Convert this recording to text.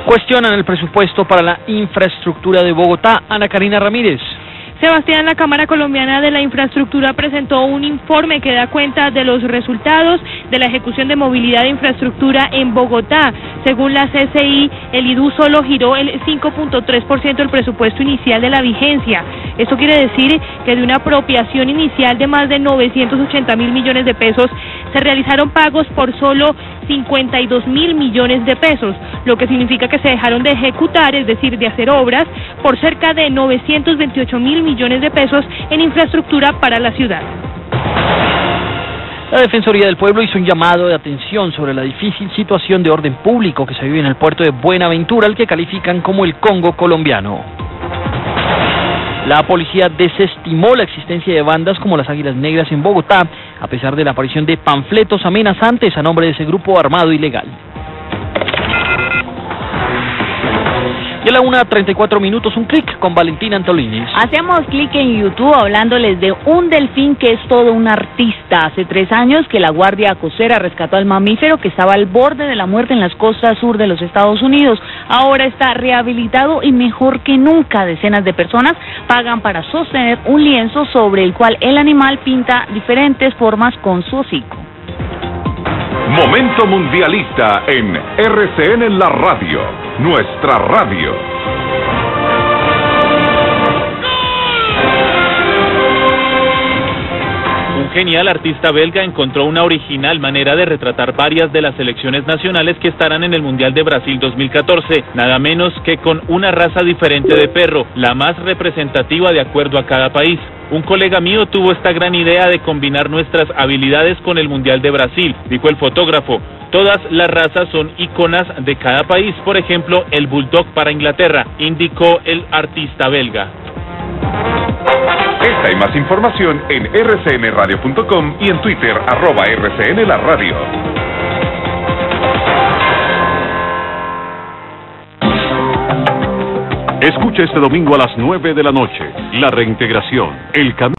Cuestionan el presupuesto para la infraestructura de Bogotá. Ana Karina Ramírez. Sebastián, la Cámara Colombiana de la Infraestructura presentó un informe que da cuenta de los resultados de la ejecución de movilidad de infraestructura en Bogotá. Según la CCI, el IDU solo giró el 5.3% del presupuesto inicial de la vigencia. Esto quiere decir que de una apropiación inicial de más de 980.000 millones de pesos, se realizaron pagos por solo 52.000 millones de pesos, lo que significa que se dejaron de ejecutar, es decir, de hacer obras, por cerca de 928.000 millones de pesos en infraestructura para la ciudad. La Defensoría del Pueblo hizo un llamado de atención sobre la difícil situación de orden público que se vive en el puerto de Buenaventura, al que califican como el Congo colombiano. La policía desestimó la existencia de bandas como las Águilas Negras en Bogotá, a pesar de la aparición de panfletos amenazantes a nombre de ese grupo armado ilegal. Y a la 1:34, un clic con Valentina Antolini. Hacemos clic en YouTube hablándoles de un delfín que es todo un artista. Hace 3 años que la Guardia Costera rescató al mamífero que estaba al borde de la muerte en las costas sur de los Estados Unidos. Ahora está rehabilitado y mejor que nunca. Decenas de personas pagan para sostener un lienzo sobre el cual el animal pinta diferentes formas con su hocico. Momento mundialista en RCN en la radio, nuestra radio. Un genial artista belga encontró una original manera de retratar varias de las selecciones nacionales que estarán en el Mundial de Brasil 2014, nada menos que con una raza diferente de perro, la más representativa de acuerdo a cada país. Un colega mío tuvo esta gran idea de combinar nuestras habilidades con el Mundial de Brasil, dijo el fotógrafo. Todas las razas son íconas de cada país, por ejemplo, el Bulldog para Inglaterra, indicó el artista belga. Esta y más información en rcnradio.com y en Twitter, @RCN la radio. Escucha este domingo a las 9 de la noche, La Reintegración, el camino.